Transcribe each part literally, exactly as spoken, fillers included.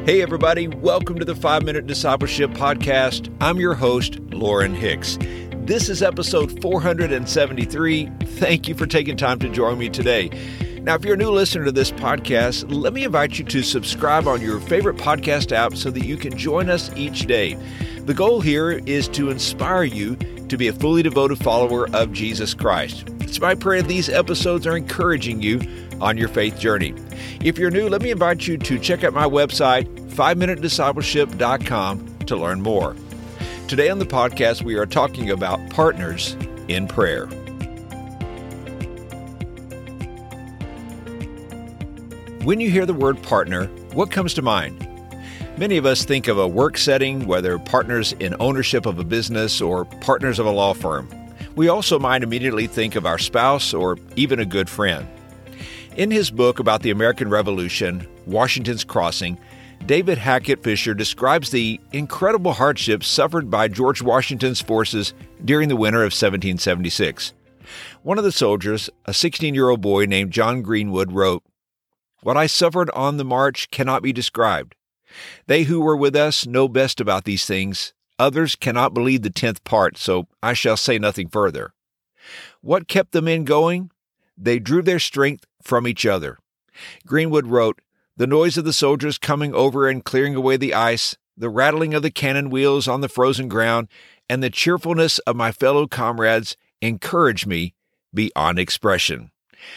Hey everybody, welcome to the five minute Discipleship Podcast. I'm your host, Lauren Hicks. This is episode four hundred seventy-three. Thank you for taking time to join me today. Now, if you're a new listener to this podcast, let me invite you to subscribe on your favorite podcast app so that you can join us each day. The goal here is to inspire you to be a fully devoted follower of Jesus Christ. It's my prayer these episodes are encouraging you on your faith journey. If you're new, let me invite you to check out my website, five minute discipleship dot com, to learn more. Today on the podcast, we are talking about partners in prayer. When you hear the word partner, what comes to mind? Many of us think of a work setting, whether partners in ownership of a business or partners of a law firm. We also might immediately think of our spouse or even a good friend. In his book about the American Revolution, Washington's Crossing, David Hackett Fischer describes the incredible hardships suffered by George Washington's forces during the winter of seventeen seventy-six. One of the soldiers, a sixteen-year-old boy named John Greenwood, wrote, "What I suffered on the march cannot be described. They who were with us know best about these things. Others cannot believe the tenth part, so I shall say nothing further. What kept the men going? They drew their strength from each other." Greenwood wrote, "The noise of the soldiers coming over and clearing away the ice, the rattling of the cannon wheels on the frozen ground, and the cheerfulness of my fellow comrades encouraged me beyond expression."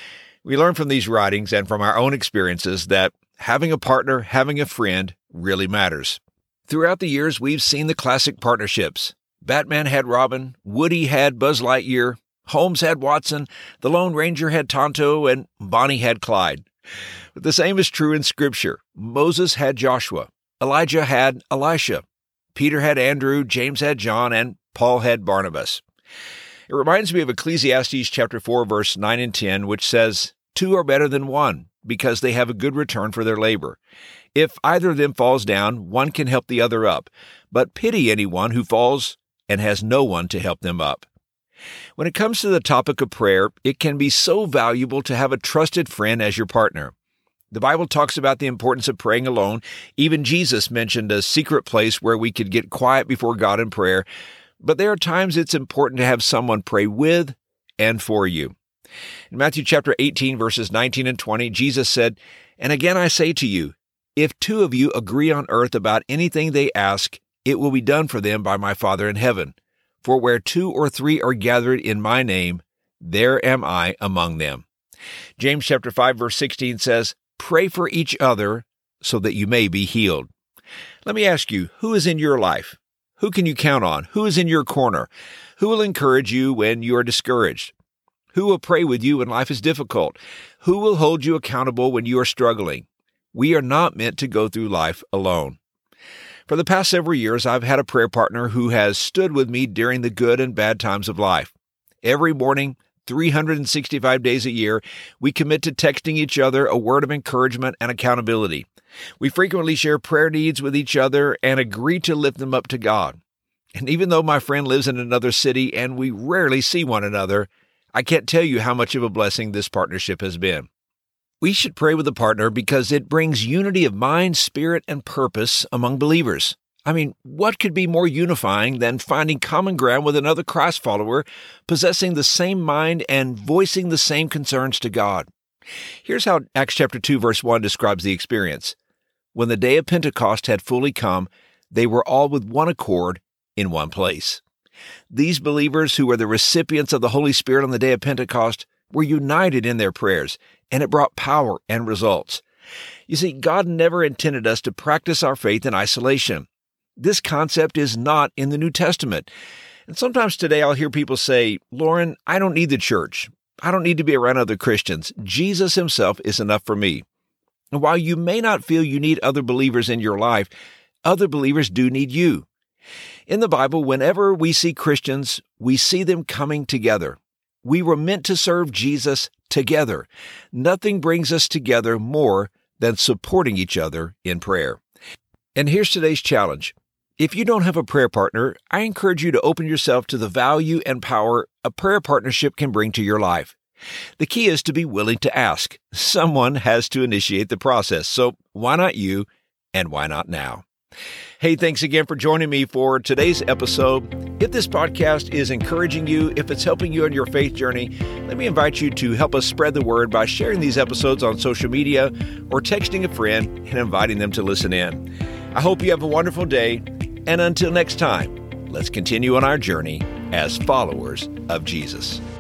We learn from these writings and from our own experiences that having a partner, having a friend, really matters. Throughout the years, we've seen the classic partnerships. Batman had Robin, Woody had Buzz Lightyear, Holmes had Watson, the Lone Ranger had Tonto, and Bonnie had Clyde. But the same is true in Scripture. Moses had Joshua, Elijah had Elisha, Peter had Andrew, James had John, and Paul had Barnabas. It reminds me of Ecclesiastes chapter four, verse nine and ten, which says, "Two are better than one, because they have a good return for their labor. If either of them falls down, one can help the other up. But pity anyone who falls and has no one to help them up." When it comes to the topic of prayer, it can be so valuable to have a trusted friend as your partner. The Bible talks about the importance of praying alone. Even Jesus mentioned a secret place where we could get quiet before God in prayer. But there are times it's important to have someone pray with and for you. In Matthew chapter eighteen, verses nineteen and twenty, Jesus said, "And again I say to you, if two of you agree on earth about anything they ask, it will be done for them by my Father in heaven. For where two or three are gathered in my name, there am I among them." James chapter five, verse sixteen says, "Pray for each other so that you may be healed." Let me ask you, who is in your life? Who can you count on? Who is in your corner? Who will encourage you when you are discouraged? Who will pray with you when life is difficult? Who will hold you accountable when you are struggling? We are not meant to go through life alone. For the past several years, I've had a prayer partner who has stood with me during the good and bad times of life. Every morning, three hundred sixty-five days a year, we commit to texting each other a word of encouragement and accountability. We frequently share prayer needs with each other and agree to lift them up to God. And even though my friend lives in another city and we rarely see one another, I can't tell you how much of a blessing this partnership has been. We should pray with a partner because it brings unity of mind, spirit, and purpose among believers. I mean, what could be more unifying than finding common ground with another Christ follower, possessing the same mind and voicing the same concerns to God? Here's how Acts chapter two, verse one describes the experience. When the day of Pentecost had fully come, they were all with one accord in one place. These believers who were the recipients of the Holy Spirit on the day of Pentecost were united in their prayers, and it brought power and results. You see, God never intended us to practice our faith in isolation. This concept is not in the New Testament. And sometimes today I'll hear people say, "Lauren, I don't need the church. I don't need to be around other Christians. Jesus himself is enough for me." And while you may not feel you need other believers in your life, other believers do need you. In the Bible, whenever we see Christians, we see them coming together. We were meant to serve Jesus together. Nothing brings us together more than supporting each other in prayer. And here's today's challenge. If you don't have a prayer partner, I encourage you to open yourself to the value and power a prayer partnership can bring to your life. The key is to be willing to ask. Someone has to initiate the process, so why not you and why not now? Hey, thanks again for joining me for today's episode. If this podcast is encouraging you, if it's helping you on your faith journey, let me invite you to help us spread the word by sharing these episodes on social media or texting a friend and inviting them to listen in. I hope you have a wonderful day, and until next time, let's continue on our journey as followers of Jesus.